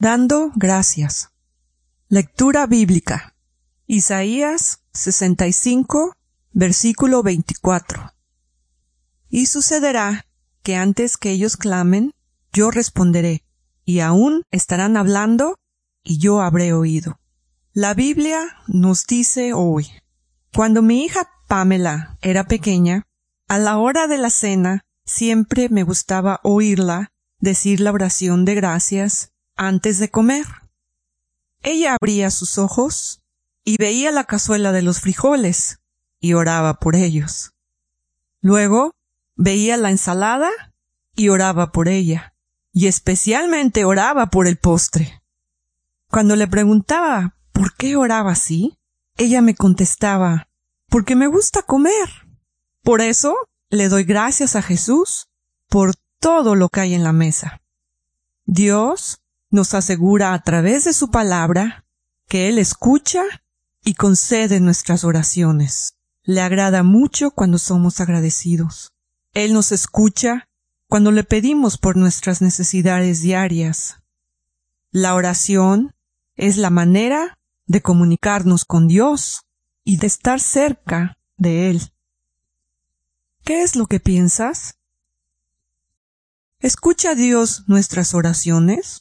Dando gracias. Lectura bíblica. Isaías 65, versículo 24. Y sucederá que antes que ellos clamen, yo responderé, y aún estarán hablando, y yo habré oído. La Biblia nos dice hoy: cuando mi hija Pamela era pequeña, a la hora de la cena siempre me gustaba oírla decir la oración de gracias antes de comer. Ella abría sus ojos y veía la cazuela de los frijoles y oraba por ellos. Luego veía la ensalada y oraba por ella, y especialmente oraba por el postre. Cuando le preguntaba por qué oraba así, ella me contestaba: porque me gusta comer. Por eso le doy gracias a Jesús por todo lo que hay en la mesa. Dios nos asegura a través de su palabra que Él escucha y concede nuestras oraciones. Le agrada mucho cuando somos agradecidos. Él nos escucha cuando le pedimos por nuestras necesidades diarias. La oración es la manera de comunicarnos con Dios y de estar cerca de Él. ¿Qué es lo que piensas? ¿Escucha Dios nuestras oraciones?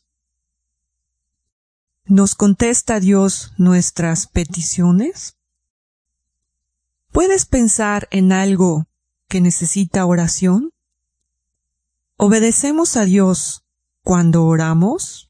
¿Nos contesta Dios nuestras peticiones? ¿Puedes pensar en algo que necesita oración? ¿Obedecemos a Dios cuando oramos?